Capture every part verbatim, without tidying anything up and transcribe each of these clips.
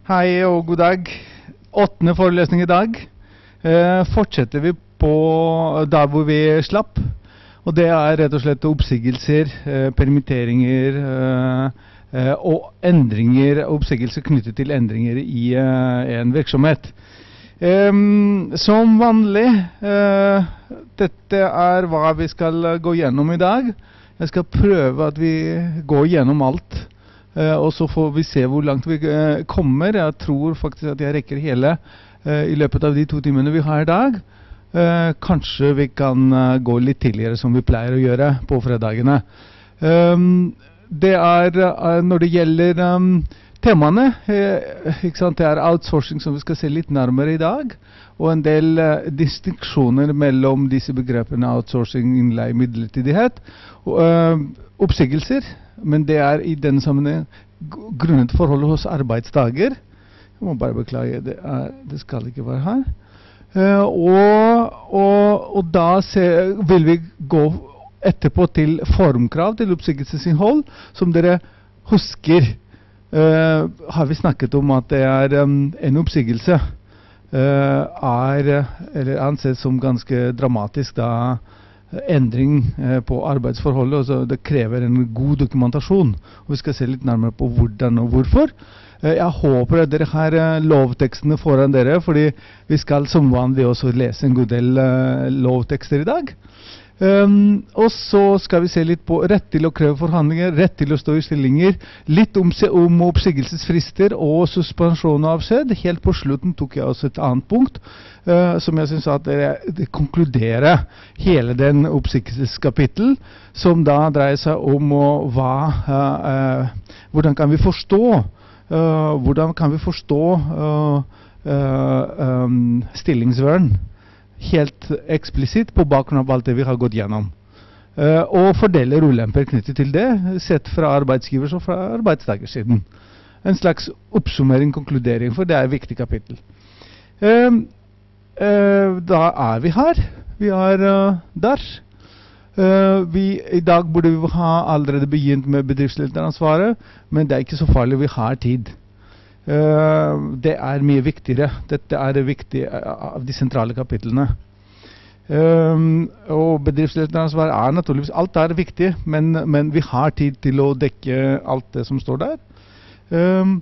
Hei og god dag. Åttende forelesning i dag. Eh, fortsetter vi på der hvor vi slapp. Og det er rett og slett oppsigelser, eh, permitteringer eh, eh, og endringer, oppsigelser knyttet til endringer i eh, en virksomhet. Um, som vanlig, uh, dette er hva vi skal gå gjennom i dag. Jeg skal prøve at vi går gjennom alt, uh, og så får vi se hvor langt vi uh, kommer. Jeg tror faktisk at jeg rekker hele uh, i løpet av de to timene vi har i dag. Uh, kanskje vi kan uh, gå litt tidligere som vi pleier å gjøre på fredagene. Um, det er, uh, når det gjelder um, temaene, eh, ikke sant? Det er outsourcing som vi skal se litt nærmere i dag, og en del eh, distinksjoner mellom disse begrepene outsourcing, innleie, midlertidighet, og eh, oppsigelser, men det er i den sammenheng grunnet forholdet hos arbeidstager. Jeg må bare beklage, det, er, det skal ikke være her. Eh, og, og, og da se, vil vi gå etterpå til formkrav til oppsigelsesinnhold, som dere husker. Uh, har vi snakket om at det er um, en oppsigelse uh, er eller anses som ganske dramatisk da endring uh, på arbeidsforholdet, og så det krever en god dokumentasjon, og vi skal se litt nærmere på hvordan og hvorfor. Uh, jeg håper at dere har uh, lovtekstene foran dere, fordi vi skal som vanlig også lese en god del uh, lovtekster i dag. Um, og så skal vi se litt på rett til å kreve forhandlinger, rett til å stå i stillinger, litt om, om oppsigelsesfrister og suspensjon av avskjed. Helt på slutten tok jeg også et annet punkt, uh, som jeg synes at det, det konkluderer hele den oppsigelseskapittel, som da dreier seg om uh, hva, uh, uh, hvordan kan vi forstå, uh, hvordan kan vi forstå uh, uh, um, stillingsvern helt eksplisitt på bakgrunn av alt det vi har gått gjennom. Uh, og fordeler ulemper knyttet til det, sett fra arbeidsgivers og fra arbeidstakersiden. En slags oppsummering, konkludering, for det er et viktig kapittel. Uh, uh, da er vi her. Vi er uh, der. Uh, vi, I dag burde vi ha allerede begynt med bedriftslederansvaret, men det er ikke så farlig, vi har tid. Uh, det er mye viktigere. Dette er det viktige av de sentrale kapitlene. Um, og bedriftslederansvar er naturligvis, alt er viktig, men, men vi har tid til å dekke alt det som står der. Um,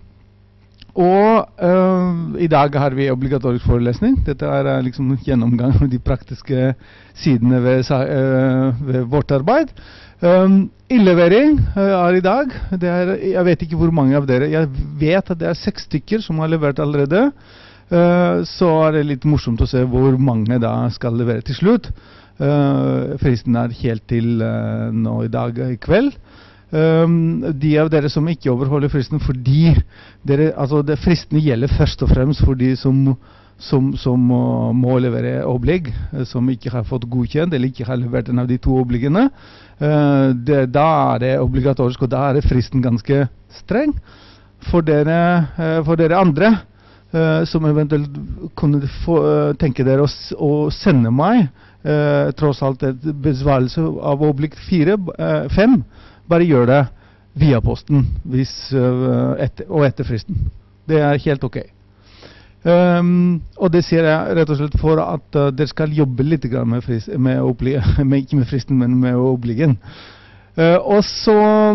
og uh, i dag har vi obligatorisk forelesning. Dette er uh, liksom gjennomgang av de praktiske sidene ved, uh, ved vårt arbeid. Um, Innlevering uh, er i dag. Det er, jeg vet ikke hvor mange av dere. Jeg vet at det er seks stykker som har levert allerede. Uh, så er det litt morsomt å se hvor mange da skal levere til slutt. Uh, fristen er helt til uh, nå i dag i kveld. Um, de av dere som ikke overholder fristen fordi dere, altså det fristene gjelder først og fremst for de som som, som uh, må levere oblig, uh, som ikke har fått godkjent eller ikke har levert en av de to obligene. Uh, det, da er det obligatorisk, og da er det fristen ganske streng. For dere, uh, for dere andre uh, som eventuelt kunne få, uh, tenke dere å, å sende meg uh, tross alt et besvarelse av oblig fire, uh, fem, bare gjør det via posten hvis, uh, etter, og etter fristen. Det er helt ok. Um, og det sier jeg rett og slett for at uh, dere skal jobbe litt med, frist, med, obli, med ikke med fristen, men med obligen. Uh, og så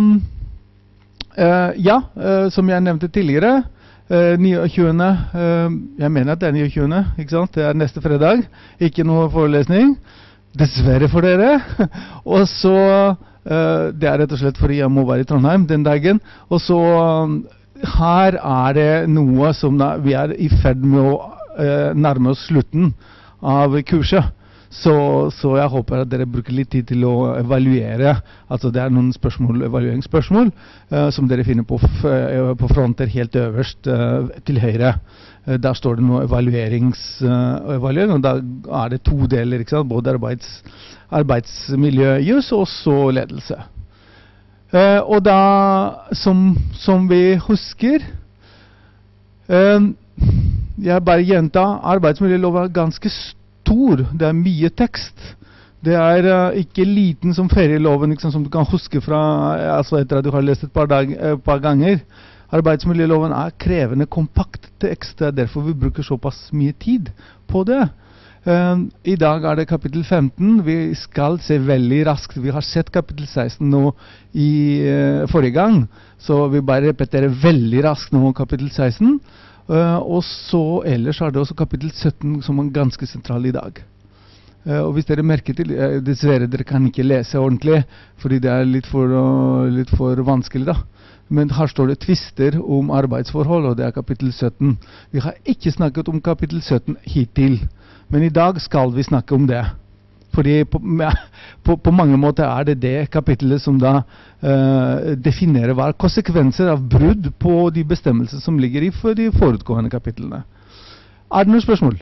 uh, ja, uh, som jeg nevnte tidligere, uh, niogtjuende uh, jeg mener at det er niogtjuende, ikke sant? Det er neste fredag, ikke noe forelesning, dessverre for dere. Og så uh, det er rett og slett fordi jeg må være i Trondheim den dagen. Og så um, her er det noe som da, vi er i ferd med å uh, nærme oss slutten av kurset. Så, så jeg håper at dere bruker litt tid til å evaluere. Altså det er noen spørsmål, evalueringsspørsmål uh, som dere finner på, f uh, på fronter helt øverst uh, til høyre. Uh, der står det noe evaluerings, uh, evaluering, og da er det to deler, ikke sant? Både arbeids, arbeidsmiljøjus og så ledelse. Uh, og da, som, som vi husker, uh, jeg bare gjentar, arbeidsmiljølov er ganske stor, det er mye tekst. Det er uh, ikke liten som ferieloven, liksom, som du kan huske fra, altså etter at du har lest et par, dag, uh, par ganger. Arbeidsmiljøloven er krevende, kompakt tekst, det er derfor vi bruker såpass mye tid på det. Um, I dag er det kapittel femten, vi skal se veldig raskt, vi har sett kapittel seksten nå i uh, forrige gang, så vi bare repeterer veldig raskt nå kapittel seksten, uh, og så ellers er det også kapittel sytten som er ganske sentral i dag. Uh, og hvis dere merker til, uh, dessverre dere kan ikke lese ordentlig, fordi det er litt for, uh, litt for vanskelig da. Men her står det tvister om arbeidsforhold, og det er kapittel sytten. Vi har ikke snakket om kapittel sytten hittil, men i dag skal vi snakke om det. Fordi på, på, på mange måter er det det kapittelet som da uh, definerer hva er konsekvenser av brudd på de bestemmelser som ligger i for de forutgående kapitlene. Er det noen spørsmål?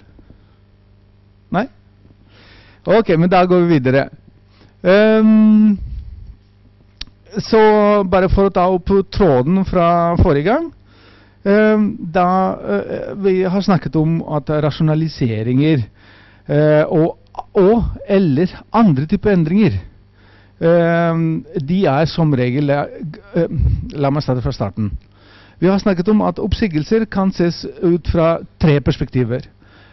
Nei? Ok, men da går vi videre. Um, så bare for å ta opp tråden fra forrige gang, um, da uh, vi har snakket om at rasjonaliseringer uh, og, og eller andre typer endringer, um, de er som regel, uh, la meg starte fra starten. Vi har snakket om at oppsigelser kan ses ut fra tre perspektiver.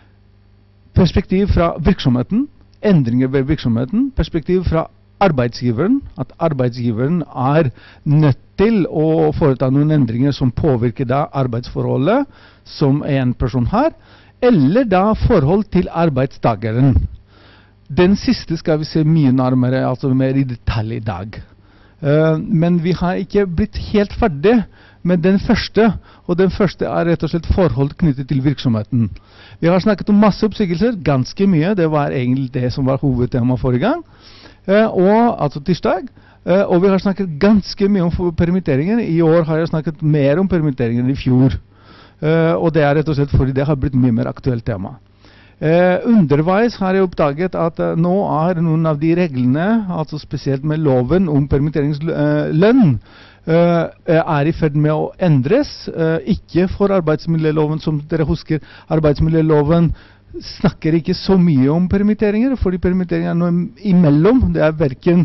Perspektiv fra virksomheten, endringer ved virksomheten, perspektiv fra arbeidsgiveren, at arbeidsgiveren er nødt til å foreta noen endringer som påvirker da arbeidsforholdet som en person har, eller da forhold til arbeidstakeren. Den siste skal vi se mye nærmere, altså mer i detalj i dag. Uh, men vi har ikke blitt helt ferdig med den første, og den første er rett og slett forhold knyttet til virksomheten. Vi har snakket om masse oppsigelser, ganske mye, det var egentlig det som var hovedtema forrige gang, uh, og, altså tirsdag, uh, og vi har snakket ganske mye om permitteringer. I år har jeg snakket mer om permitteringer enn i fjor, uh, og det er rett og slett fordi det har blitt mye mer aktuelt tema. Uh, underveis har jeg oppdaget at uh, nå er noen av de reglene, altså spesielt med loven om permitteringslønn, uh, er i ferd med å endres. Uh, ikke for arbeidsmiljøloven, som dere husker. Arbeidsmiljøloven snakker ikke så mye om permitteringer, fordi permitteringer er noe imellom. Det er hverken,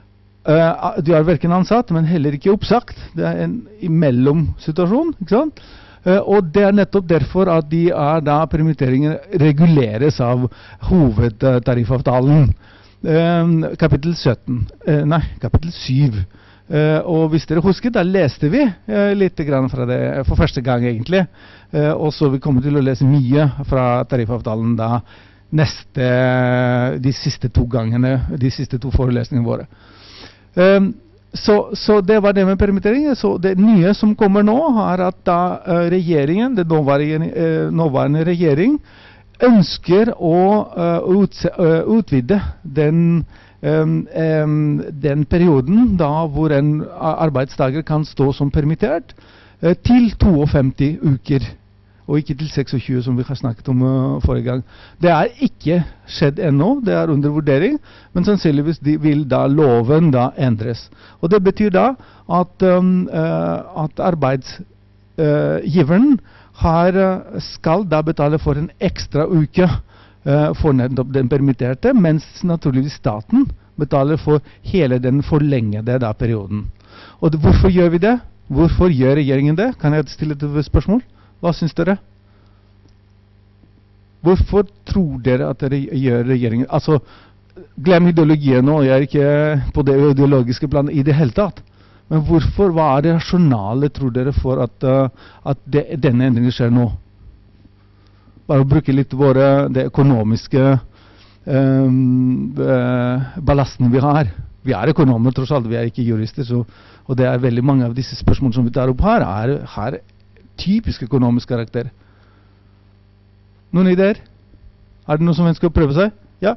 uh, de er hverken ansatt, men heller ikke oppsagt. Det er en imellom situasjon, ikke sant? Uh, og det er nettopp derfor at de er da permitteringer reguleres av hovedtariffavtalen. Uh, kapittel sytten, uh, nei, kapittel syv. Uh, og hvis dere husker, da leste vi uh, litt grann fra det for første gang egentlig. Uh, og så vi kommer til å lese mye fra tariffavtalen da neste, de siste to gangene, de siste to forelesningene våre. Uh, Så, så det var det med permitteringer. Så det nye som kommer nå er at da uh, regjeringen, det nåværende, uh, nåværende regjering, ønsker å uh, ut, uh, utvide den, um, um, den perioden da hvor en arbeidstaker kan stå som permittert uh, til femtito uker. Og ikke til seksogtjue som vi har snakket om uh, forrige gang. Det er ikke skjedd ennå, det er under vurdering, men sannsynligvis de vil da loven da endres. Og det betyr da at, um, uh, at arbeidsgiveren har, uh, skal da betale for en ekstra uke uh, for nettopp den permitterte, mens naturligvis staten betaler for hele den forlengede da perioden. Og det, hvorfor gjør vi det? Hvorfor gjør regjeringen det? Kan jeg stille et spørsmål? Hva synes dere? Hvorfor tror dere at dere gjør regjeringen? Altså, glem ideologien nå, jeg er ikke på det ideologiske planet i det hele tatt. Men hvorfor, hva er det rasjonale, tror dere, for at, uh, at det, denne endringen skjer nå? Bare å bruke litt våre, det økonomiske um, uh, ballasten vi har. Vi er økonomer, tross alt, vi er ikke jurister, så, og det er veldig mange av disse spørsmålene som vi tar opp her, er her typisk økonomisk karakter. Noen ideer? Er det noen som ønsker å prøve seg? Ja?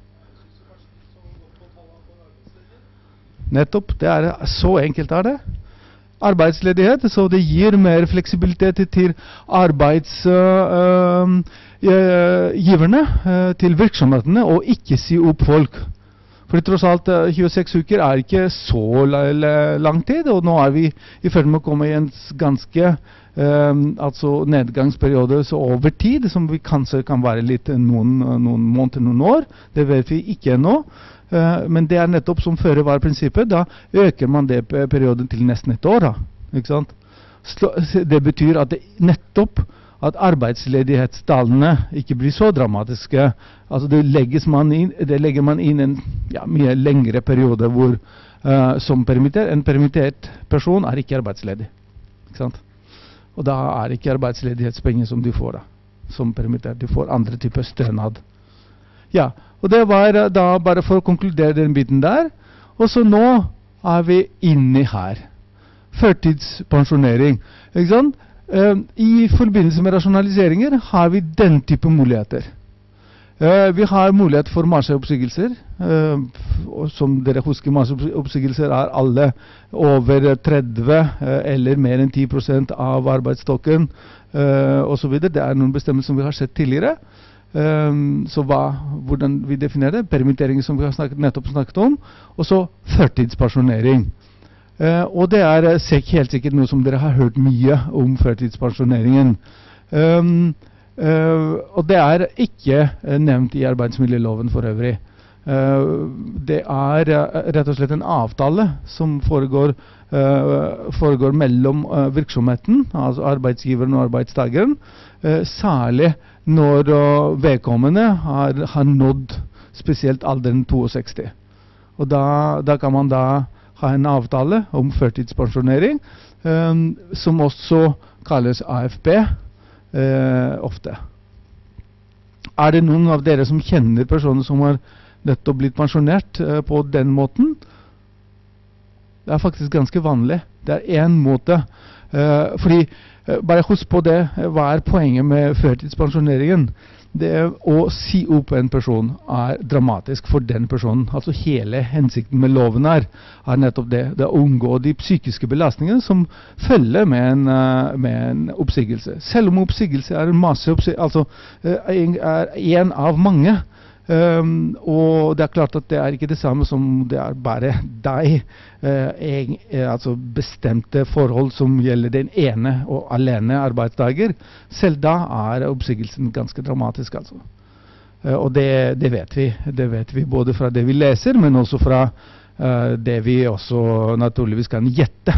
Nettopp, det er så enkelt er det. Arbeidsledighet, så det gir mer fleksibilitet til arbeidsgiverne, uh, uh, til virksomhetene, og ikke si opp folk. For tross alt, uh, tjueseks uker er ikke så lang tid, og nå er vi i ferd med å komme i en ganske Um, altså nedgangsperiode så over tid, som vi kanskje kan være litt noen, noen måneder, noen år. Det vet vi ikke ennå. Uh, men det er nettopp som føre var prinsippet. Da øker man det perioden til nesten et år. Da, ikke sant? Det betyr at det nettopp at arbeidsledighetstallene ikke blir så dramatiske. Altså det, legges man inn, det legger man inn en ja, mye lengre periode hvor uh, som permitter, en permittert person er ikke arbeidsledig. Ikke sant? Og da er ikke arbeidsledighetspenger som du får da, som permittert. Du får andre typer stønad. Ja, og det var uh, da bare for å konkludere den biten der. Og så nå er vi inne her. Førtidspensjonering. Ikke sant? Uh, I forbindelse med rasjonaliseringer har vi den type muligheter. Uh, vi har mulighet for masseoppsigelser. Uh, som dere husker, masseoppsigelser er alle over tretti uh, eller mer enn ti prosent av arbeidsstokken uh, og så videre. Det er noen bestemmelser som vi har sett tidligere. Um, så hva, hvordan vi definerer det? Permitteringer som vi har snakket, nettopp snakket om. Og så førtidspensjonering. Uh, og det er uh, helt sikkert noe som dere har hørt mye om førtidspensjoneringen. Um, uh, og det er ikke uh, nevnt i arbeidsmiljøloven for øvrig. Uh, det er uh, rett og slett en avtale som foregår, uh, foregår mellom uh, virksomheten, altså arbeidsgiveren og arbeidstakeren, uh, særlig når uh, vedkommende har, har nådd spesielt alderen sekstiseks. Og da, da kan man da ha en avtale om førtidspensjonering, um, som også kalles A F P uh, ofte. Er det noen av dere som kjenner personer som har nettopp blitt pensjonert uh, på den måten? Det er faktisk ganske vanlig. Det er en måte. Uh, fordi, uh, bare husk på det, hva er poenget med førtidspensjoneringen? Det å si opp en person er dramatisk for den personen. Altså hele hensikten med loven er, er nettopp det. Det å unngå de psykiske belastningene som følger med en, uh, med en oppsigelse. Selv om oppsigelse er en masse oppsigelse, altså uh, er en av mange. Um, og det er klart at det er ikke det samme som det er bare deg, uh, egen, uh, altså bestemte forhold som gjelder den ene og alene arbeidsdager. Selv da er oppsigelsen ganske dramatisk, altså. Uh, og det, det vet vi. Det vet vi både fra det vi leser, men også fra uh, det vi også naturligvis kan gjette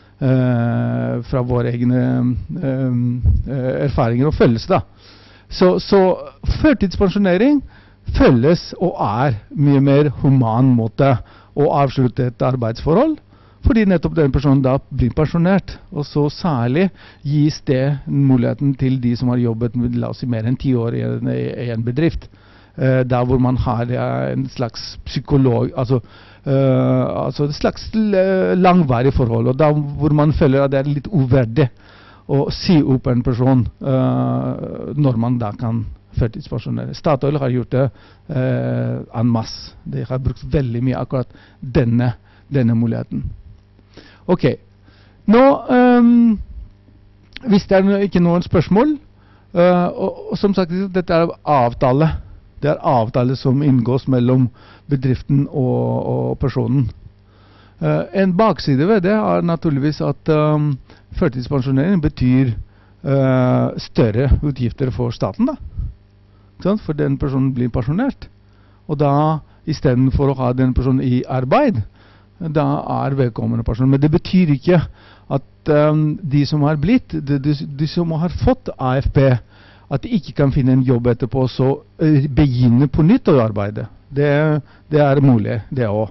uh, fra våre egne um, uh, erfaringer og følelser, da. Så, så førtidspensjonering føles og er mye mer human måte å avslutte et arbeidsforhold, fordi nettopp den personen da blir pensjonert, og så særlig gis det muligheten til de som har jobbet med, la oss si, mer enn ti år i en, i en bedrift, uh, der hvor man har uh, en slags psykolog, altså, uh, altså et slags langvarig forhold, og da hvor man føler at det er litt uverdig å si opp en person uh, når man da kan førtidspensjonere. Statoil har gjort det uh, en masse. De har brukt veldig mye akkurat denne, denne muligheten. Ok. Nå, um, hvis det er ikke noen spørsmål, uh, og, og som sagt, dette er avtale. Det er avtale som inngås mellom bedriften og, og personen. Uh, en bakside ved det er naturligvis at um, førtidspensjonering betyr uh, større utgifter for staten, da. For den personen blir pensjonert. Og da, i stedet for å ha den personen i arbeid, da er vedkommende person. Men det betyr ikke at um, de som har blitt, de, de, de som har fått A F P, at de ikke kan finne en jobb etterpå, så uh, begynne på nytt å arbeide. Det, det er mulig, det også.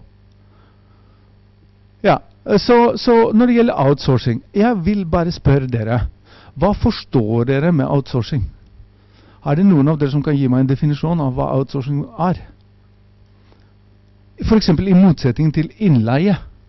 Ja, så, så når det gjelder outsourcing, jeg vil bare spørre dere, hva forstår dere med outsourcing? Er det noen av dere som kan gi meg en definisjon av hva outsourcing er? For eksempel i motsetning til innleie.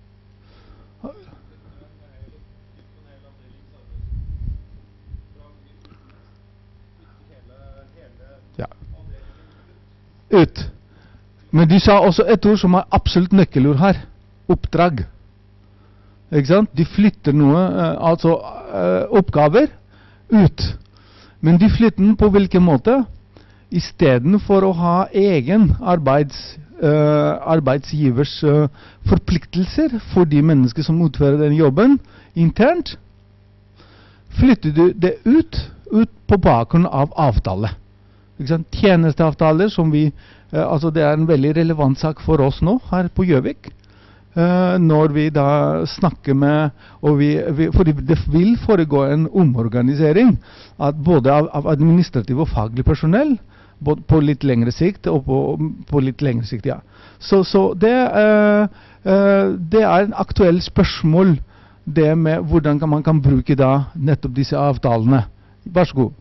Ja. Ut. Men du sa også et ord som er absolutt nøkkelord her. Oppdrag. Ikke sant? De flytter noe, altså oppgaver, ut. Men de flytter den på hvilken måte? I stedet for å ha egen arbeids, uh, arbeidsgivers uh, forpliktelser for de mennesker som utfører den jobben internt, flytter du det ut, ut på bakgrunn av avtale. Ikke sant? Tjenesteavtaler som vi, uh, altså det er en veldig relevant sak for oss nå her på Gjøvik. uh, når vi da snakker med, og vi, vi, fordi det vil foregå en omorganisering at både av, av administrativ og faglig personell, både på litt lengre sikt og på, på litt lengre sikt, ja. Så, så det, uh, uh, det er en aktuell spørsmål, det med hvordan man kan bruke da nettopp disse avtalene. Vær så god.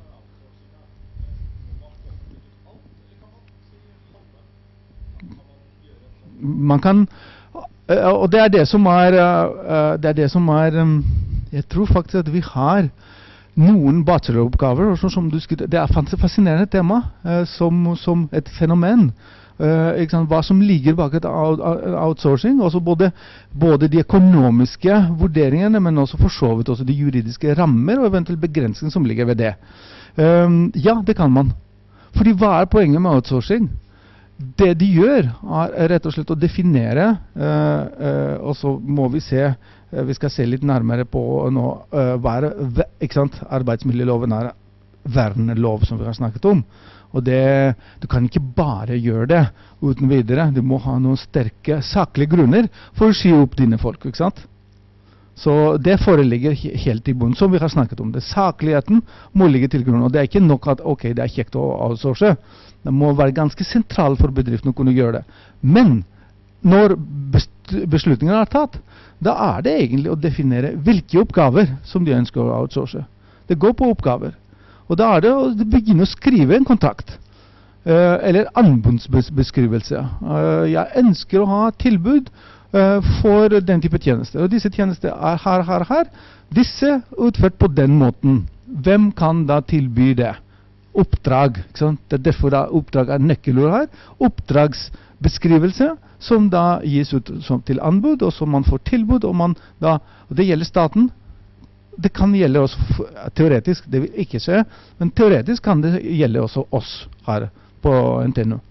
Man kan, og det er det som er, det er det som er, jeg tror faktisk at vi har noen bacheloroppgaver, og som du skulle, det er et fascinerende tema, som, som et fenomen. Uh, ikke sant, hva som ligger bak et outsourcing, også både, både de økonomiske vurderingene, men også for så vidt også de juridiske rammer og eventuelt begrensninger som ligger ved det. Um, ja, det kan man. Fordi hva er poenget med outsourcing? Det de gjør er rett og slett å definere, uh, uh, og så må vi se, uh, vi skal se litt nærmere på nå, uh, hva er, ikke sant, arbeidsmiljøloven er vernelov som vi har snakket om. Og det, du kan ikke bare gjøre det uten videre. Du må ha noen sterke, saklige grunner for å si opp dine folk, ikke sant? Så det foreligger he helt i bunn, som vi har snakket om. Det sakligheten må ligge til grunn, og det er ikke nok at ok, det er kjekt å outsource. Det må være ganske sentralt for bedriften å kunne gjøre det. Men når beslutningen er tatt, da er det egentlig å definere hvilke oppgaver som de ønsker å outsource. Det går på oppgaver. Og da er det å begynne å skrive en kontrakt, uh, eller anbudsbeskrivelse. Uh, jeg ønsker å ha tilbud uh, for den type tjenester. Og disse tjenester er her, her, her. Disse utført på den måten. Hvem kan da tilby det? Oppdrag. Ikke sant? Det er derfor da oppdrag er nøkkelord her. Oppdragsbeskrivelse som da gis ut som til anbud, og som man får tilbud, og, man da, og det gjelder staten. Det kan gjelde også teoretisk, det vil ikke skje, men teoretisk kan det gjelde også oss her på N T N U.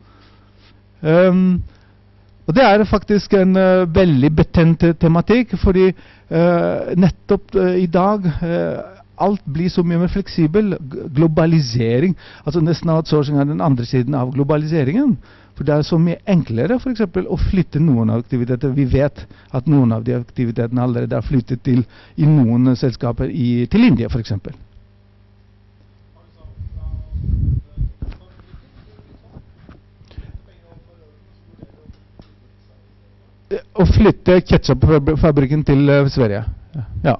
Um, og det er faktisk en uh, veldig betent tematikk, fordi uh, nettopp uh, i dag uh, alt blir så mye mer fleksibel. Globalisering, altså nesten outsourcing er den andre siden av globaliseringen. For det er så mye enklere for eksempel å flytte noen av aktiviteter. Vi vet at noen av de aktivitetene allerede er flyttet til i noen selskaper i, til India for eksempel. Å flytte ketchupfabrikken til uh, Sverige. Ja.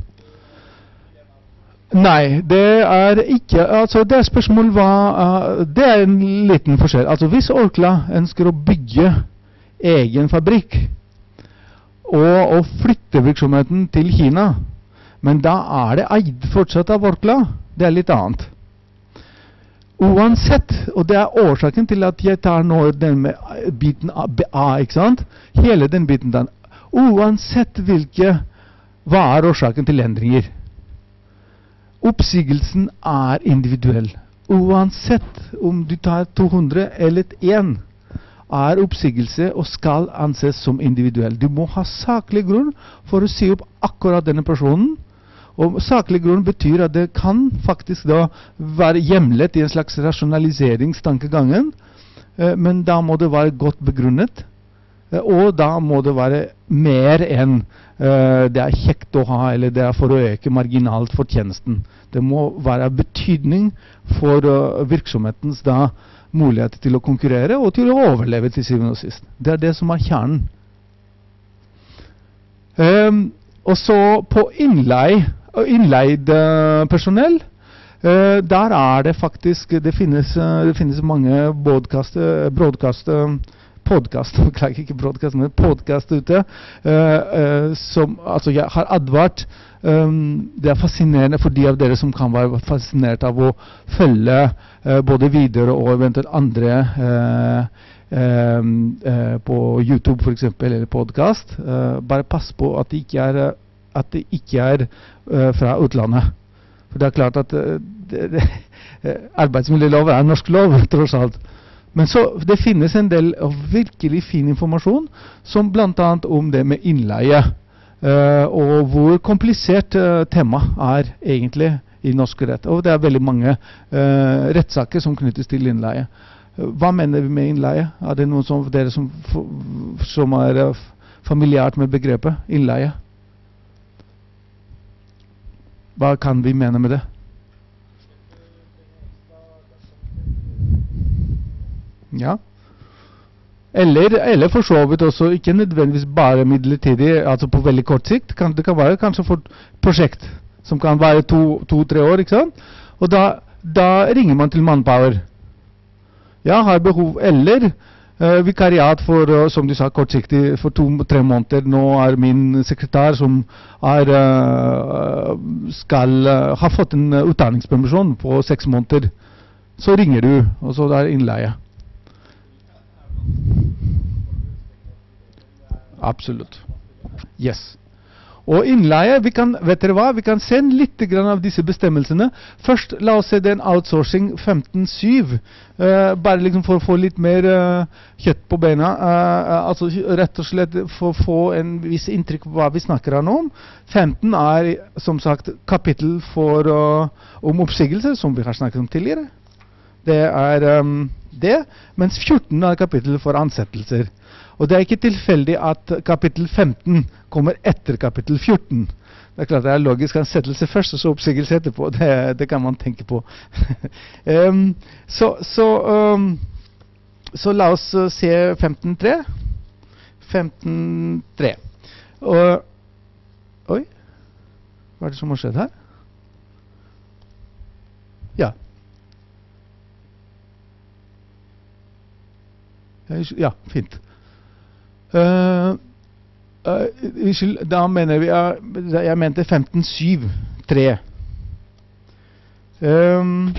Nei, det er ikke, altså det er spørsmål hva, uh, det er en liten forskjell. Altså hvis Orkla ønsker å bygge egen fabrikk og, og flytte virksomheten til Kina, men da er det eid fortsatt av Orkla, det er litt annet. Uansett, og det er årsaken til at jeg tar nå den med biten A, ikke sant? Hele den biten den. Uansett hvilke, hva er årsaken til endringer? Oppsigelsen er individuell. Uansett om du tar to hundre eller én, er oppsigelse og skal anses som individuell. Du må ha saklig grunn for å si opp akkurat denne personen. Og saklig grunn betyr at det kan faktisk da være hjemlet i en slags rasjonaliseringstankegangen, eh, men da må det være godt begrunnet, eh, og da må det være mer enn uh, det er kjekt å ha, eller det er for å øke marginalt for tjenesten. Det må være betydning for uh, virksomhetens da mulighet til å konkurrere og til å overleve til syvende og sist. Det er det som er kjernen. Um, og så på innleie, innleid uh, personell, uh, der er det faktisk, det finnes, uh, det finnes mange broadcast, uh, broadcast uh, podcast, beklager ikke broadcast, men podcast ute, uh, uh, som, altså jeg har advart, um, det er fascinerende for de av dere som kan være fascinert av å følge uh, både videre og eventuelt andre uh, uh, uh, på YouTube for eksempel, eller podcast. Uh, bare pass på at det ikke er, at det ikke er uh, fra utlandet. For det er klart at uh, det, det, arbeidsmiljølov er norsk lov, tross alt. Men så det finnes en del av virkelig fin informasjon, som blant annet om det med innleie, uh, og hvor komplisert uh, tema er egentlig i norsk rett. Og det er veldig mange uh, rettssaker som knyttes til innleie. Hva mener vi med innleie? Er det noen som dere som, som er uh, familiært med begrepet innleie? Hva kan vi mene med det? Ja. Eller, eller for så vidt også, ikke nødvendigvis bare midlertidig, altså på veldig kort sikt. Kan, det kan være kanskje for et prosjekt som kan være to-tre to, år, ikke sant? Og da, da ringer man til Manpower. Ja, har behov, eller uh, vikariat for, uh, som du sa, kortsiktig for to-tre måneder. Nå er min sekretær som er, uh, skal uh, ha fått en uh, utdanningspermisjon på seks måneder. Så ringer du, og så er det innleie. Absolutt. Yes. Og innleie, vi kan, vet dere hva, vi kan se litt grann av disse bestemmelsene. Først, la oss se den outsourcing femten syv, uh, bare liksom for å få litt mer uh, kjøtt på bena, uh, altså rett og slett for å få en viss inntrykk på hva vi snakker om. femten er, som sagt, kapittel for, uh, om oppsigelse, som vi har snakket om tidligere. Det er um, det, mens fjorten er kapittel for ansettelser. Og det er ikke tilfeldig at kapittel femten kommer etter kapittel fjorten. Det er klart det er logisk ansettelse først, og så oppsigelse etterpå. Det, det kan man tenke på. um, så, så, um, så la oss uh, se femten tre. femten tre. Og, oi, hva er det som har skjedd her? Ja. Ja, fint. Uh, uh, unnskyld, da mener vi uh, jeg mente femten syv tre. Um,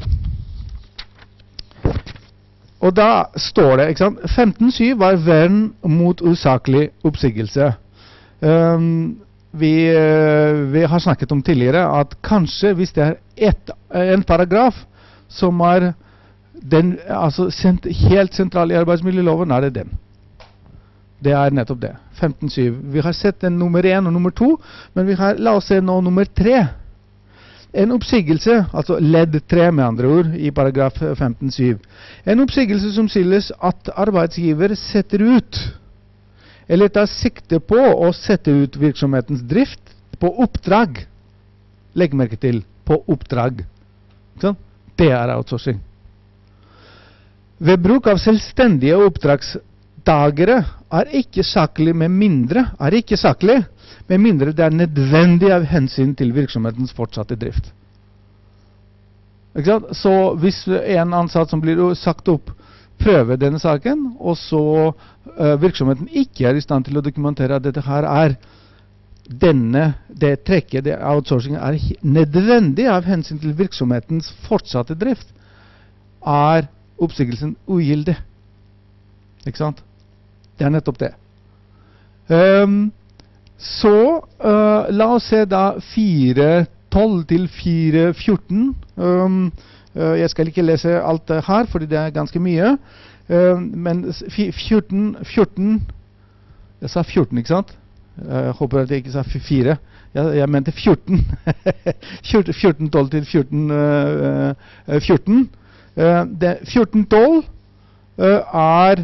og da står det, ikke sant, femten syv var vern mot usaklig oppsigelse. Um, vi, uh, vi har snakket om tidligere at kanskje hvis det er et, en paragraf som er den, altså sent, helt sentral i arbeidsmiljøloven, er det den. Det er nettopp det. femten syv. Vi har sett den nummer én og nummer to, men vi har, la oss se nå nummer tre. En oppsigelse, altså ledd tre med andre ord, i paragraf femten syv. En oppsigelse som skyldes at arbeidsgiver setter ut, eller tar sikte på å sette ut virksomhetens drift på oppdrag. Legg merke til, på oppdrag. Sånn? Det er outsourcing. Ved bruk av selvstendige oppdragsdagere er ikke saklig med mindre, er ikke saklig med mindre det er nødvendig av hensyn til virksomhetens fortsatte drift. Ikke sant? Så hvis en ansatt som blir sagt opp prøver denne saken, og så uh, virksomheten ikke er i stand til å dokumentere at dette her er denne, det trekket, det outsourcing er nødvendig av hensyn til virksomhetens fortsatte drift, er oppsigelsen ugyldig. Ikke sant? Det er nettopp det. Um, så uh, la oss se da fire tolv til fire fjorten. Um, uh, jeg skal ikke lese alt det her, fordi det er ganske mye. Uh, men fjorten, fjorten jeg sa fjorten, ikke sant? Jeg håper at jeg ikke sa fire. Jeg, jeg mente fjorten. fjorten tolv til fjorten fjorten. Uh, det fjorten tolv uh, er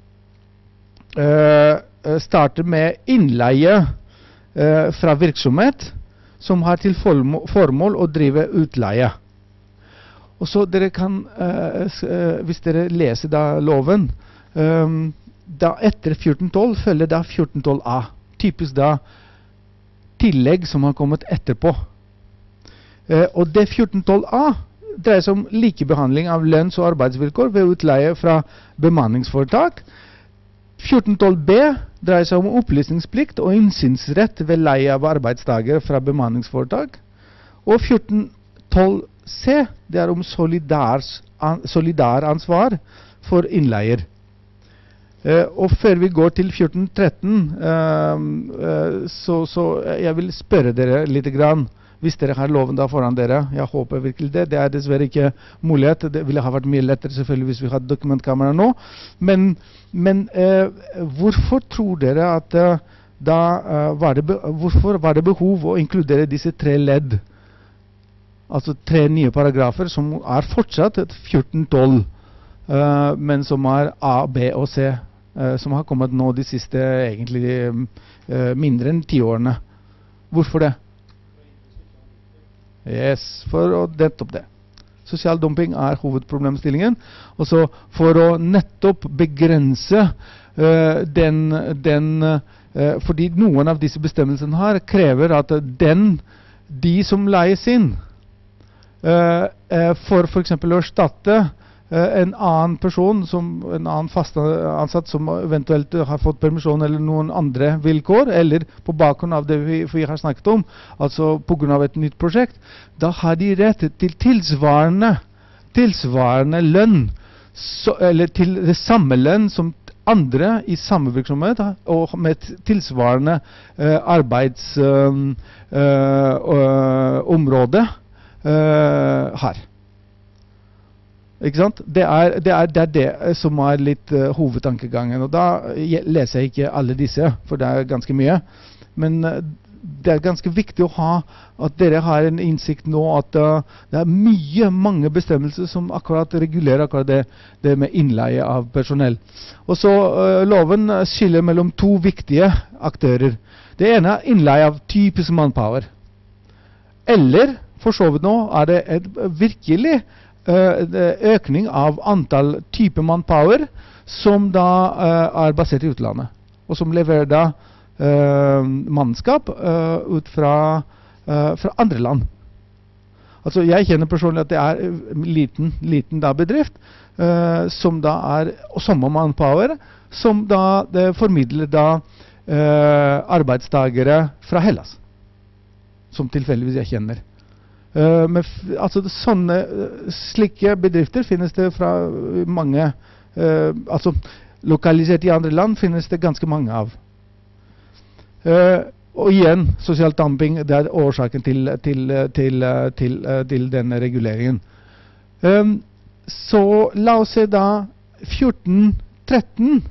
uh, starter med innleie uh, fra virksomhet som har til formål, formål å drive utleie. Og så dere kan, uh, uh, hvis dere leser da loven, um, da etter fjorten tolv følger da fjorten tolv A. Typisk da tillegg som har kommet etterpå. Uh, og det fjorten tolv A dreier seg om likebehandling av lønns- og arbeidsvilkår ved utleie fra bemanningsforetak. fjorten tolv B dreier seg om opplysningsplikt og innsynsrett ved leie av arbeidsdager fra bemanningsforetak. Og fjorten tolv C det er om solidars, an, solidaransvar for innleier. Uh, og før vi går til fjorten tretten, uh, uh, så, så jeg vil spørre dere litt grann. Hvis dere har loven da foran dere, jeg håper virkelig det. Det er dessverre ikke mulighet. Det ville ha vært mye lettere selvfølgelig hvis vi hadde dokumentkamera nå. Men, men eh, hvorfor tror dere at eh, da eh, var det, hvorfor var det behov å inkludere disse tre ledd? Altså tre nye paragrafer som er fortsatt fjorten tolv uh, men som er A, B og C, uh, som har kommet nå de siste egentlig uh, mindre enn ti årene. Hvorfor det? Yes, for å nettopp det. Sosial dumping er hovedproblemstillingen, og så for å nettopp begrense uh, den, den uh, fordi noen av disse bestemmelsene her krever at den, de som leies inn, uh, uh, for for eksempel å erstatte uh, en annen person, som, en annen fast ansatt som eventuelt har fått permisjon eller noen andre vilkår, eller på bakgrunn av det vi, vi har snakket om, altså på grunn av et nytt prosjekt, da har de rett til tilsvarende, tilsvarende lønn, så, eller til det samme lønn som andre i samme virksomhet, og med tilsvarende uh, arbeidsområde uh, uh, uh, her. Ikke sant? Det er det, er, det, er det som er litt uh, hovedtankegangen, og da leser jeg ikke alle disse, for det er ganske mye, men uh, det er ganske viktig å ha at dere har en innsikt nå at uh, det er mye, mange bestemmelser som akkurat regulerer akkurat det, det med innleie av personell. Og så uh, loven skiller mellom to viktige aktører. Det ene er innleie av typisk manpower. Eller, for så vidt nå, er det et virkelig uh, økning av antall type manpower som da uh, er basert i utlandet, og som leverer da Uh, mannskap uh, ut fra, uh, fra andre land. Altså jeg kjenner personlig at det er en liten, liten da bedrift uh, som da er samme manpower, som da det formidler da uh, arbeidstagere fra Hellas, som tilfeldigvis jeg kjenner. Uh, men altså sånne slike bedrifter finnes det fra mange, uh, altså lokalisert i andre land finnes det ganske mange av. Uh, og igjen, sosial dumping, det er årsaken til, til, til, til, til denne reguleringen. Um, så la oss se da fjorten tretten.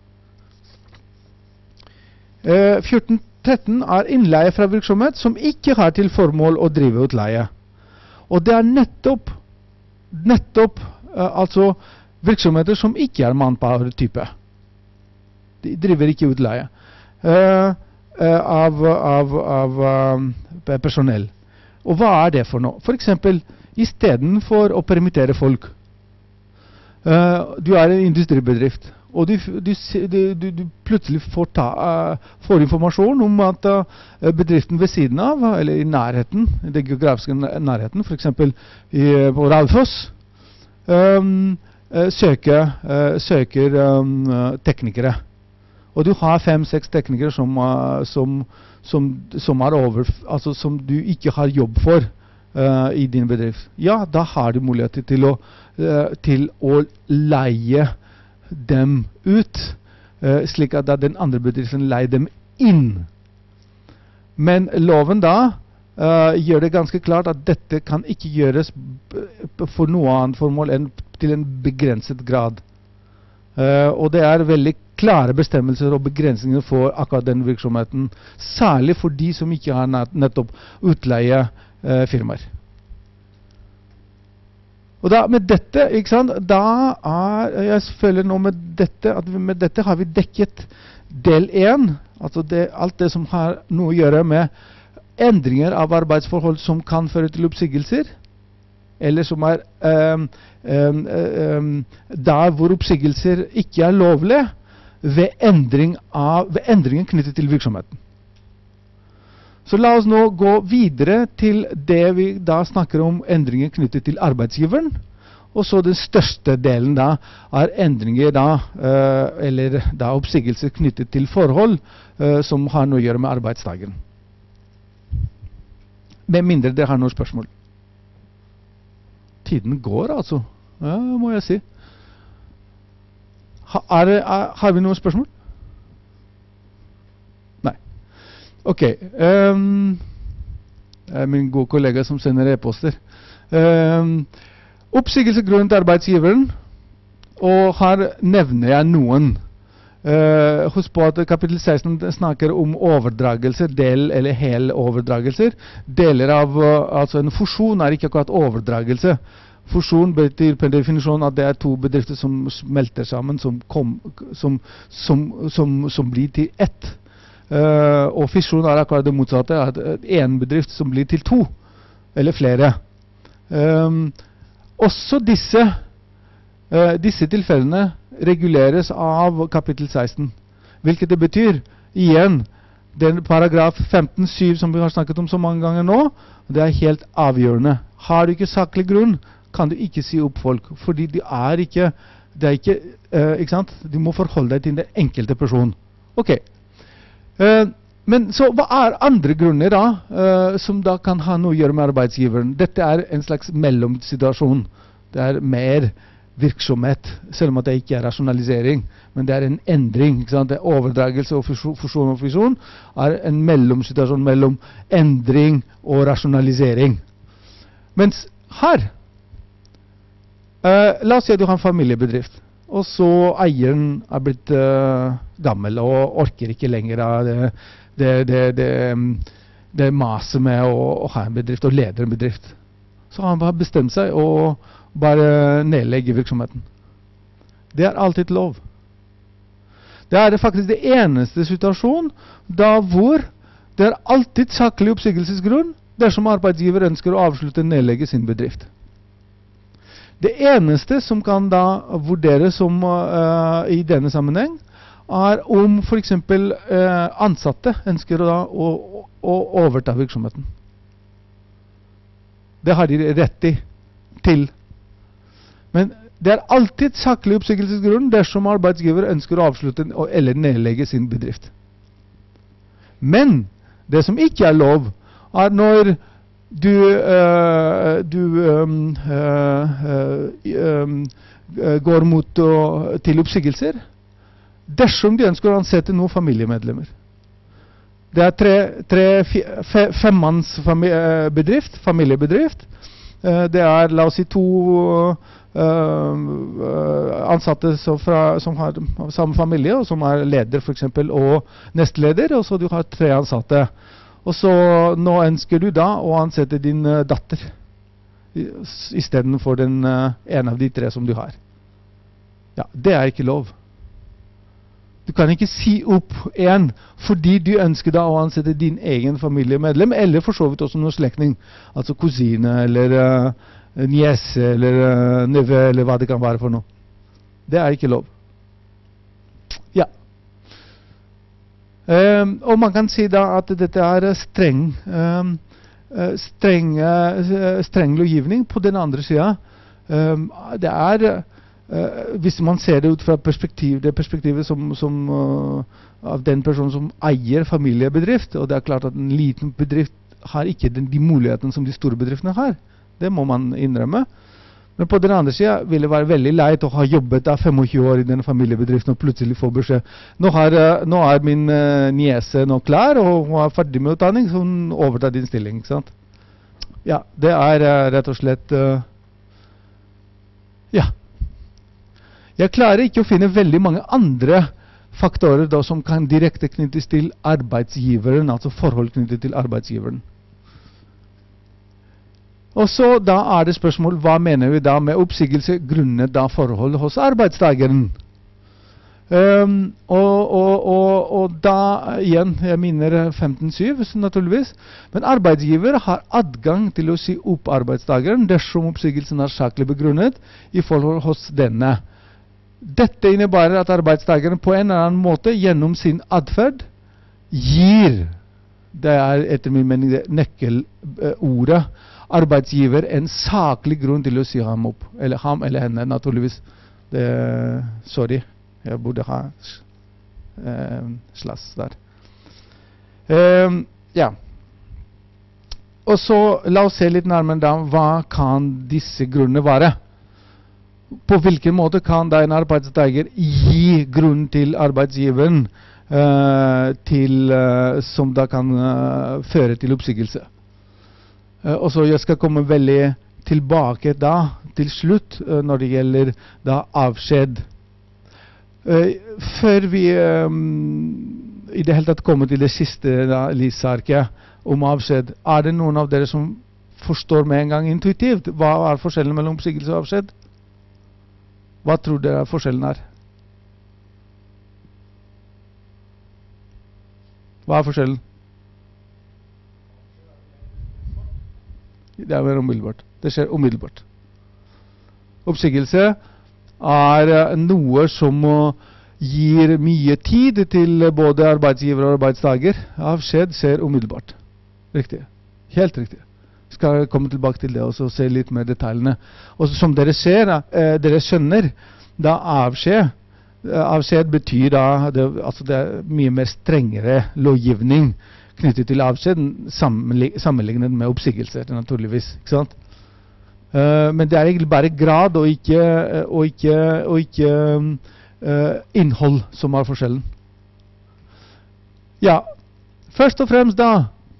Uh, fjorten tretten er innleie fra virksomhet som ikke har til formål å drive utleie. Og det er nettopp, nettopp uh, altså virksomheter som ikke er manpower-type. De driver ikke utleie. Uh, Uh, av, av, av uh, personell. Og hva er det for noe? For eksempel, i stedet for å permittere folk, uh, du er en industribedrift, og du, du, du, du plutselig får, ta, uh, får informasjon om at uh, bedriften ved siden av, eller i nærheten, i den geografiske nærheten, for eksempel i, på Raufoss, um, uh, søker, uh, søker um, teknikere. Og du har fem-seks teknikere som, uh, som, som, som, er over, altså som du ikke har jobb for uh, i din bedrift. Ja, da har du mulighet til å, uh, til å leie dem ut, uh, slik at den andre bedriften leier dem inn. Men loven da uh, gjør det ganske klart at dette kan ikke gjøres for noe annet formål enn til en begrenset grad. Uh, og det er veldig klare bestemmelser og begrensninger for akkurat den virksomheten, særlig for de som ikke har nettopp utleie uh, firmaer. Og da med dette, ikke sant, da er, jeg føler nå med dette, at vi, med dette har vi dekket del én, altså det, alt det som har noe å gjøre med endringer av arbeidsforhold som kan føre til oppsigelser, eller som er um, um, um, der hvor oppsigelser ikke er lovlige, ved, endring av, ved endringen knyttet til virksomheten. Så la oss nå gå videre til det vi da snakker om endringer knyttet til arbeidsgiveren, og så den største delen da er endringer da, uh, eller da oppsigelser knyttet til forhold uh, som har noe å gjøre med arbeidsdagen. Med mindre dere har noen spørsmål. Tiden går altså, ja, må jeg si. Ha, er, er, har vi noen spørsmål? Nei. Ok. Um, min gode kollega som sender e-poster. Um, oppsigelse grunnet arbeidsgiveren, og her nevner jeg noen. Uh, husk på at kapittel seksten snakker om overdragelser, del eller hel overdragelser. Deler av, uh, altså en fusjon er ikke akkurat overdragelse. Fusjon betyr per definisjon at det er to bedrifter som smelter sammen, som, kom, som, som, som, som blir til ett. Uh, og fisjon er akkurat det motsatte, at en bedrift som blir til to, eller flere. Um, også disse, uh, disse tilfellene reguleres av kapittel seksten. Hvilket det betyr, igjen, den paragraf femten syv som vi har snakket om så mange ganger nå, det er helt avgjørende. Har du ikke saklig grunn, kan du ikke si opp folk, fordi de er ikke, det er ikke, uh, ikke sant? Du må forholde deg til den enkelte person. Ok. Uh, men så hva er andre grunner da, uh, som da kan ha noe å gjøre med arbeidsgiveren? Dette er en slags mellomsituasjon. Det er mer virksomhet, selv om at det ikke er rasjonalisering, men det er en endring. Ikke sant? Det er overdragelse og fusjon og fusjon er en mellomsituasjon mellom endring og rasjonalisering. Mens her, uh, la oss si at du har en familiebedrift, og så eieren er blitt uh, gammel og orker ikke lenger av det, det, det, det, det maset med å, å ha en bedrift og lede en bedrift. Så han har bestemt seg å bare nedlegge virksomheten. Det er alltid lov. Det er faktisk det eneste situasjon da hvor det er alltid saklig oppsigelsesgrunn dersom arbeidsgiver ønsker å avslutte nedlegge sin bedrift. Det eneste som kan da vurderes som, uh, i denne sammenheng er om for eksempel uh, ansatte ønsker da å, å overta virksomheten. Det har de rett til. Men det er alltid saklig oppsigelsesgrunn dersom arbeidsgiver ønsker å avslutte eller nedlegge sin bedrift. Men det som ikke er lov, er når du, uh, du um, uh, uh, um, går mot uh, til oppsigelser dersom de ønsker å ansette noen familiemedlemmer. Det er tre, tre fe, femmanns fami, uh, bedrift, familiebedrift. Uh, det er, la oss si, to uh, ansatte som, fra, som har samme familie, og som er leder for eksempel, og nestleder, og så du har tre ansatte. Og så nå ønsker du da å ansette din uh, datter i, i stedet for den, uh, en av de tre som du har. Ja, det er ikke lov. Du kan ikke si opp en fordi du ønsker da å ansette din egen familiemedlem, eller for så vidt også noen slektning, altså kusine, eller uh, niese, eller uh, nevø, eller hva det kan være for noe. Det er ikke lov. Ja. Um, og man kan si da at dette er streng, um, streng, uh, streng lovgivning. På den andre siden, um, det er, uh, hvis man ser det ut fra perspektiv, det perspektivet som, som, uh, av den personen som eier familiebedrift, og det er klart at en liten bedrift har ikke den, de mulighetene som de store bedriftene har. Det må man innrømme. Men på den andre siden vil det være veldig leit å ha jobbet da tjuefem år i den familiebedriften og plutselig få beskjed. Nå, har, nå er min uh, niese nå klar, og hun er ferdig med utdanning, så hun overtar din stilling, ikke sant? Ja, det er uh, rett og slett... Uh, ja. Jeg klarer ikke å finne veldig mange andre faktorer da, som kan direkte knyttes til arbeidsgiveren, altså forhold knyttet til arbeidsgiveren. Og så da er det spørsmål, hva mener vi da med oppsigelse grunnet da forhold hos arbeidstakeren? Um, og, og, og, og da igjen, jeg mener femten syv naturligvis, men arbeidsgiver har adgang til å si opp arbeidstakeren dersom oppsigelsen er saklig begrunnet i forhold hos denne. Dette innebærer at arbeidstakeren på en eller annen måte gjennom sin adferd gir, det er etter min mening det nøkkelordet, arbeidsgiver en saklig grunn til å si ham opp, eller ham eller henne naturligvis. Det, sorry, jeg burde ha eh, slass der. Um, ja. Og så la oss se litt nærmere da, hva kan disse grunnene være? På hvilken måte kan da en arbeidstaker gi grunn til arbeidsgiveren uh, til, uh, som da kan uh, føre til oppsigelse? Uh, og så jeg skal komme veldig tilbake da, til slutt, uh, når det gjelder da avskjed. Uh, før vi um, i det hele tatt kommer til det siste da, lysarket om avskjed, er det noen av dere som forstår med en gang intuitivt. Hva er forskjellen mellom oppsigelse og avskjed? Hva tror dere forskjellen er? Hva er forskjellen? Det er mer umiddelbart. Det skjer umiddelbart. Oppsigelse er noe som gir mye tid til både arbeidsgiver og arbeidstager. Avskjed skjer umiddelbart. Riktig. Helt riktig. Skal komme tilbake til det og så se litt mer detaljene. Og som dere ser, eh, dere skjønner, da avskjed, avskjed betyr da, det, altså det er mye mer strengere lovgivning knyttet til avskjed sammenlignet med oppsigelser, naturligvis, ikke sant? Uh, men det er egentlig bare grad og ikke, og ikke, og ikke uh, innhold som er forskjellen. Ja, først og fremst da,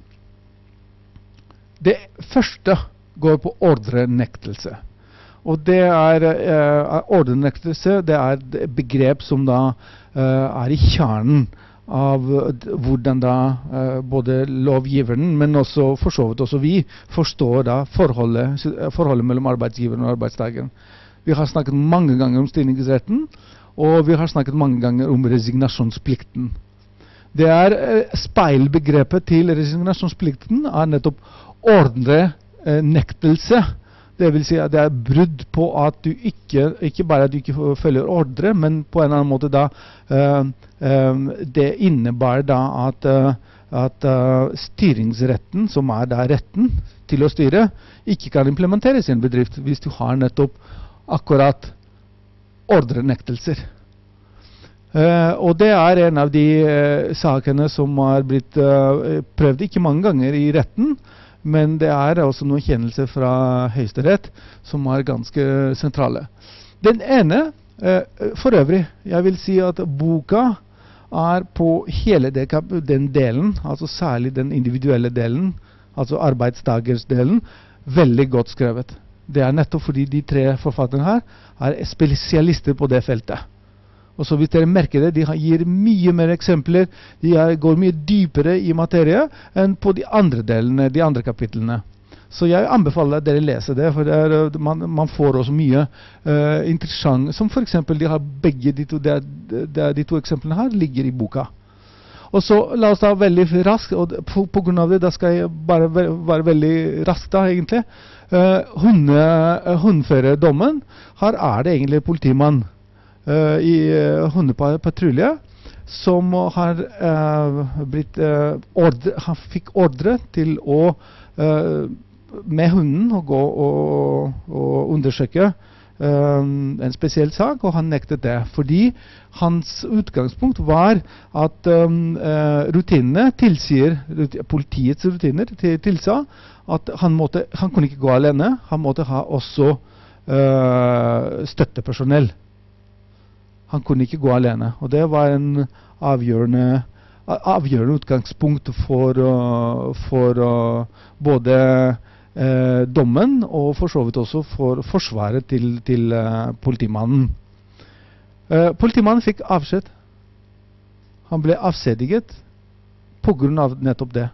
det første går på ordrenektelse. Og det er uh, ordrenektelse, det er et begrep som da uh, er i kjernen av hvordan da uh, både lovgiveren, men også for så vidt også vi, forstår da forholdet, forholdet mellom arbeidsgiveren og arbeidstakeren. Vi har snakket mange ganger om stillingsretten, og vi har snakket mange ganger om resignasjonsplikten. Det er uh, speilbegrepet til resignasjonsplikten er nettopp ordrenektelse. Det vil si at det er brudd på at du ikke, ikke bare at du ikke følger ordre, men på en annen måte da uh, um, det innebærer da at, uh, at uh, styringsretten, som er da retten til å styre, ikke kan implementeres i en bedrift hvis du har nettopp akkurat ordrenektelser. Uh, og det er en av de uh, sakene som har blitt uh, prøvd ikke mange ganger i retten, men det er også noen kjennelser fra Høyesterett som er ganske sentrale. Den ene, eh, for øvrig, jeg vil si at boka er på hele det, den delen, altså særlig den individuelle delen, altså arbeidstagersdelen, veldig godt skrevet. Det er nettopp fordi de tre forfatterne her er spesialister på det feltet. Og så hvis dere merker det, de gir mye mer eksempler, de går mye dypere i materie enn på de andre delene, de andre kapitlene. Så jeg anbefaler at dere leser det, for det er, man, man får også mye uh, interessant, som for eksempel de har begge de to, det er, det er de to eksemplene her ligger i boka. Og så la oss da veldig raskt, og på, på grunn av det, da skal jeg bare være veldig raskt da egentlig. Uh, hunde, uh, hundførerdommen, her er det egentlig politimann. Uh, i uh, hundepatrulje som har uh, blitt uh, ordre, han fikk ordre til å uh, med hunden å gå og, og undersøke uh, en spesiell sak, og han nektet det fordi hans utgangspunkt var at um, uh, rutinene tilsier, rut politiets rutiner til, tilsa at han, måtte, han kunne ikke gå alene, han måtte ha også uh, støttepersonell. Han kunne ikke gå alene, og det var en avgjørende, avgjørende utgangspunkt for, uh, for uh, både uh, dommen og for så vidt også for forsvaret til, til uh, politimannen. Uh, politimannen fikk avskjed. Han ble avsediget på grunn av nettopp det.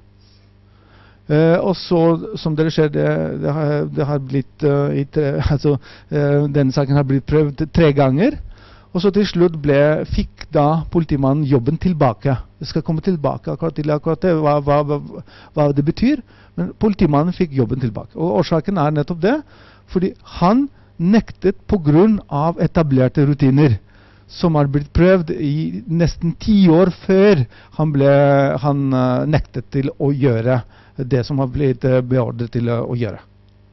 Uh, og så, som dere ser, det, det, har, det har blitt uh, i tre, altså, uh, denne saken har blitt prøvd tre ganger. Og så til slutt ble, fikk da politimannen jobben tilbake. Jeg skal komme tilbake akkurat til akkurat det, hva, hva, hva, hva det betyr. Men politimannen fikk jobben tilbake. Og årsaken er nettopp det, fordi han nektet på grunn av etablerte rutiner, som har blitt prøvd i nesten ti år før han, ble, han uh, nektet til å gjøre det som har blitt uh, beordret til uh, å gjøre.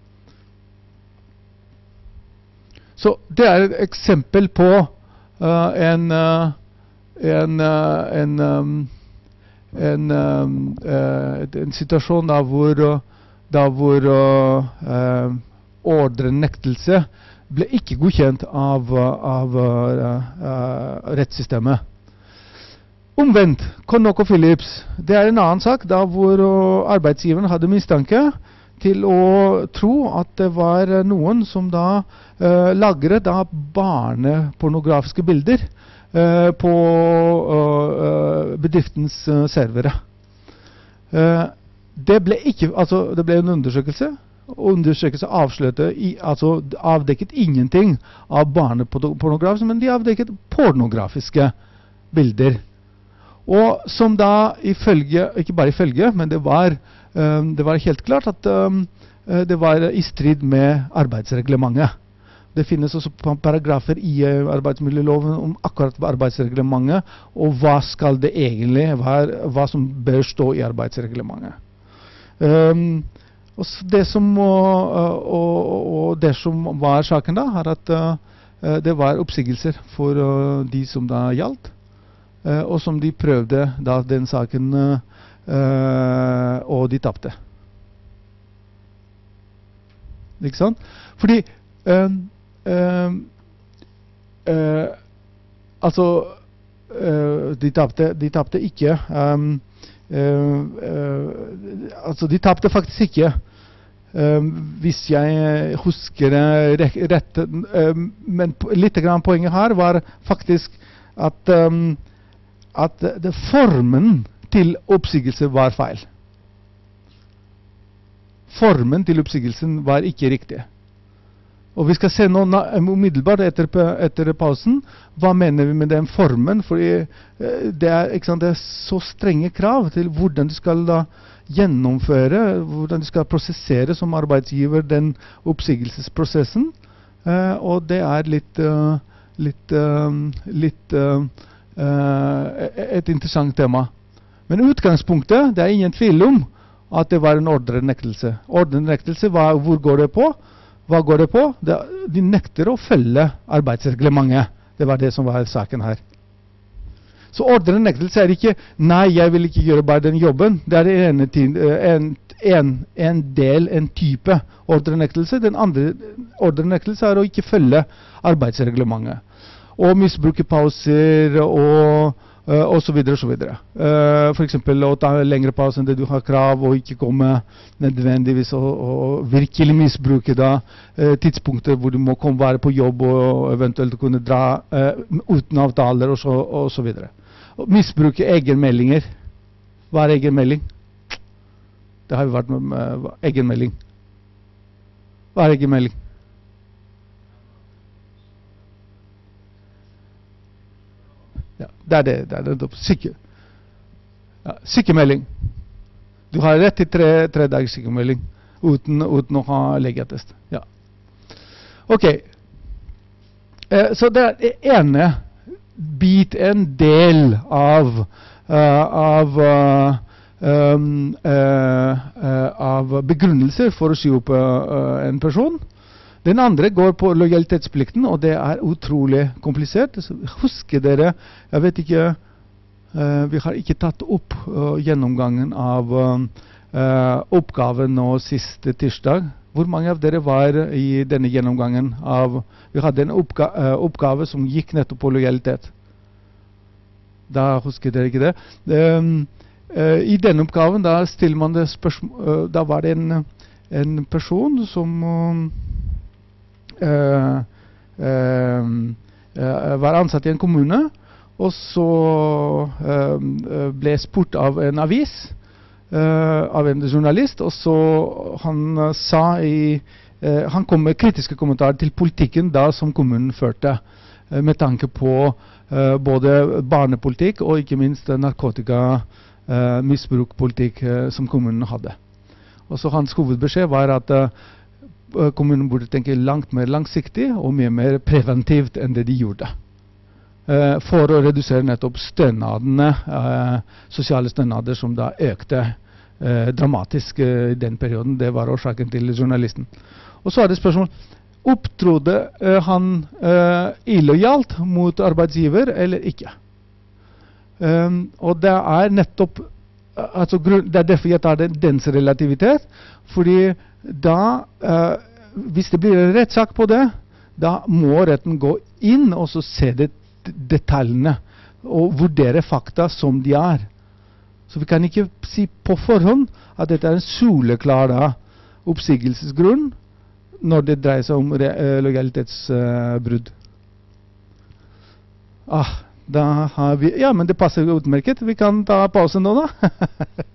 Så det er et eksempel på Uh, en, uh, en, uh, en, um, en, um, uh, en situasjon da hvor, da hvor uh, uh, ordrenektelse ble ikke godkjent av, av uh, uh, rettssystemet. Omvendt, ConocoPhillips, det er en annen sak da hvor uh, arbeidsgiveren hadde mistanke til å tro at det var noen som da uh, lagret da barnepornografiske bilder uh, på uh, bedriftens uh, servere. Uh, det ble ikke, altså det ble en undersøkelse, undersøkelser avslørte, i, altså avdekket ingenting av barnepornografiske, men de avdekket pornografiske bilder. Og som da ifølge, ikke bare ifølge, men det var, um, det var helt klart at um, det var i strid med arbeidsreglementet. Det finnes også paragrafer i uh, arbeidsmiljøloven om akkurat arbeidsreglementet, og hva skal det egentlig være, hva som bør stå i arbeidsreglementet. Um, og det, som, og, og, og det som var saken da, er at uh, det var oppsigelser for uh, de som da gjaldt, uh, og som de prøvde da den saken, uh, uh, og de tapte. Ikke sant? Fordi um, Uh, uh, altså uh, de tapte de tapte ikke um, uh, uh, altså de tapte faktisk ikke um, hvis jeg husker det rett, um, men litt grann poenget her var faktisk at um, at det, formen til oppsigelse var feil. Formen til oppsigelsen var ikke riktig. Og vi skal se nå umiddelbart etter, etter pausen, hva mener vi med den formen, fordi det er, ikke sant, det er så strenge krav til hvordan du skal da gjennomføre, hvordan du skal prosessere som arbeidsgiver den oppsigelsesprosessen, uh, og det er litt, uh, litt, uh, litt uh, uh, et interessant tema. Men utgangspunktet, det er ingen tvil om at det var en ordrenektelse. Ordrenektelse, hva, hvor går det på? Hva går det på? Det, de nekter å følge arbeidsreglementet. Det var det som var saken her. Så ordrenektelse er ikke nei, jeg vil ikke gjøre bare den jobben. Det er en, en, en, en del, en type ordrenektelse. Den andre ordrenektelse er å ikke følge arbeidsreglementet. Og misbruke pauser og Uh, og så videre og så videre. Uh, for eksempel å ta lengre pause enn det du har krav, og ikke komme nødvendigvis og, og virkelig misbruke da uh, tidspunkter hvor du må komme være på jobb og eventuelt kunne dra uh, uten avtaler og så, og så videre. Og misbruke egenmeldinger. Hva er egenmelding? Det har jo vært med uh, egenmelding. Hva er egenmelding? Ja, det er det. det, er det. Syke. Ja, sykemelding. Du har rett til tre, tre dagers sykemelding uten, uten å ha legeattest. Ja. Ok. Eh, så det er ene bit, en del av, uh, av, uh, um, uh, uh, av begrunnelser for å si opp uh, en person. Den andre går på lojalitetsplikten, og det er utrolig komplisert. Så husker dere, jeg vet ikke, uh, vi har ikke tatt opp uh, gjennomgangen av uh, oppgaven nå siste tirsdag. Hvor mange av dere var i denne gjennomgangen av, vi hadde en oppga uh, oppgave som gikk nettopp på lojalitet. Da husker dere ikke det. Um, uh, I denne oppgaven, da stiller man det spørsmål, uh, da var det en, en person som um, Uh, uh, uh, var ansatt i en kommune, og så uh, ble spurt av en avis, uh, av en journalist, og så han uh, sa i, uh, han kom med kritiske kommentarer til politikken da som kommunen førte, uh, med tanke på uh, både barnepolitikk og ikke minst narkotika, uh, misbrukpolitikk uh, som kommunen hadde. Og så hans hovedbeskjed var at uh, kommunen burde tenke langt mer langsiktig og mye mer preventivt enn det de gjorde. Uh, for å redusere nettopp stønadene, uh, sosiale stønader som da økte uh, dramatisk uh, i den perioden. Det var årsaken til journalisten. Og så er det spørsmål, opptrådte uh, han uh, illojalt mot arbeidsgiver eller ikke? Um, og det er nettopp, uh, altså, det er derfor jeg tar det dens relativitet, fordi da, eh, hvis det blir en rettssak på det, da må retten gå inn og så se det, detaljene og vurdere fakta som de er. Så vi kan ikke si på forhånd at dette er en soleklar da, oppsigelsesgrunn når det dreier seg om uh, lojalitetsbrudd. Uh, ah, da har vi, ja, men det passer utmerket. Vi kan ta pause nå da.